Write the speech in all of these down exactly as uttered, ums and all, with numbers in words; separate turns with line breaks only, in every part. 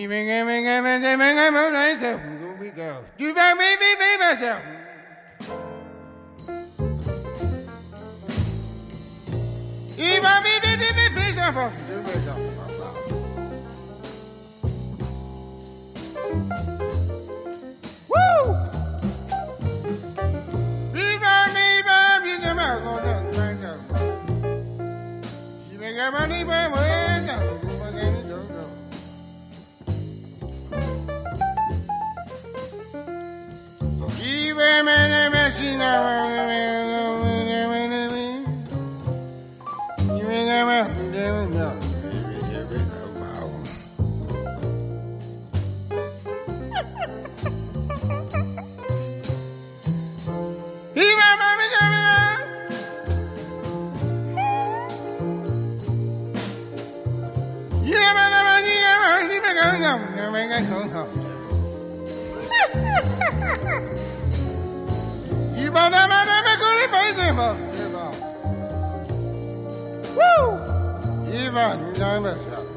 Even giving him a saving him a nice here we go. Do that baby baby myself. If I be the different fish of Woo! If I need a big amount of myself. You make a money by way. You want to make a good person. Woo! Even never shall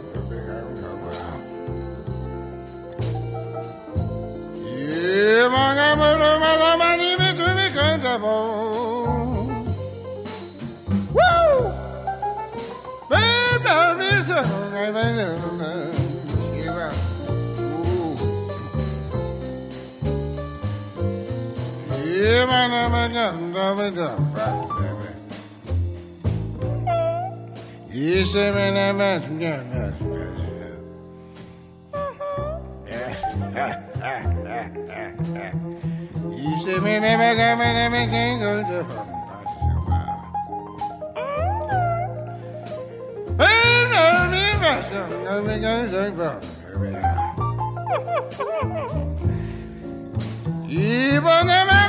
you want to my money to be comfortable. Woo! Baby, is a Yeah, man, I'm a gun, You say, man, I'm a gun. You say, man, I'm a gun, man, I'm a jingle. I'm a gun, Even